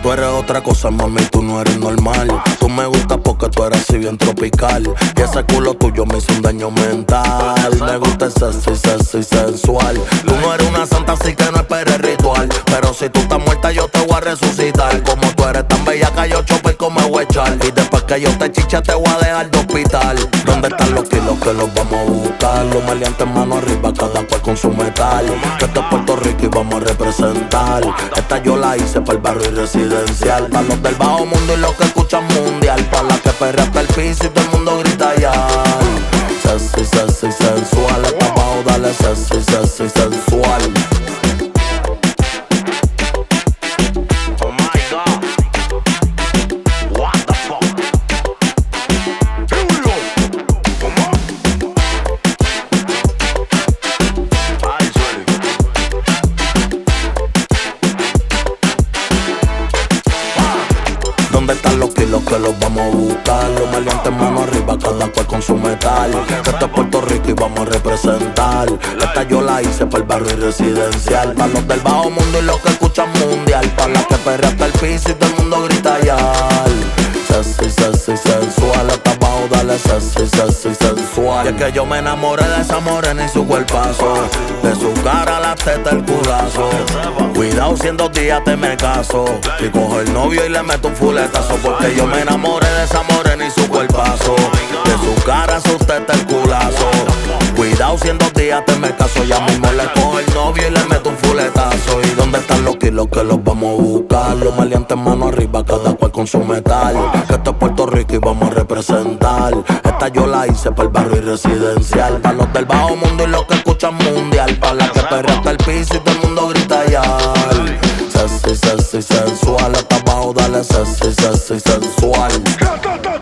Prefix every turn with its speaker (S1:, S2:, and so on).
S1: Tú eres otra cosa, mami, tú no eres normal. Tú me gustas porque tú eres así bien tropical. Y ese culo tuyo me hizo un daño mental. Me gusta ese sexy, sensual. Tú no eres una santa, así que no esperes ritual. Pero si tú estás muerta, yo te voy a resucitar. Como tú eres tan bella que yo chopper como me voy a echar. Y después que yo te chicha, te voy a dejar de hospital. ¿Dónde están los kilos que los vamos a buscar? Los maleantes mano arriba, cada cual con su metal. Que esto es Puerto Rico y vamos a representar. Esta yo la hice para el barrio y residencial. Para los del bajo mundo y los que escuchan mundial. Para la que perrea hasta el piso y todo el mundo grita ya. Sexy, sensual. Hasta abajo dale sexy, sensual. ¿Dónde están los kilos que los vamos a buscar? Los maleantes mano arriba, cada cual con su metal. Que esto es Puerto Rico y vamos a representar. Esta yo la hice para el barrio y residencial. Para los del bajo mundo y los que escuchan mundial. Para las que perrea hasta el piso y todo el mundo grita ya. Sexy, sensual. Hasta abajo dale sexy, sensual. Y es que yo me enamoré de esa morena y su cuerpazo. De su cara, la teta, el culazo. Cuidado si en 2 días te me caso. Y cojo el novio y le meto un fuletazo. Porque yo me enamoré de esa morena y su cuerpazo. De su cara, su teta, el culazo. Cuidado si en 2 días te me caso. Ya mismo le cojo el novio y le meto un fuletazo. ¿Y dónde están los kilos que los vamos a buscar? Los maleantes mano arriba, cada cual con su metal. Que esto es Puerto Rico y vamos a representar. Esta yo la hice para el barrio y residencial. Para los del bajo mundo y los que escuchan mundial. Para la que perrea hasta el piso y todo el mundo grita ya. Sexy, sensual. Hasta abajo dale sexy, sensual.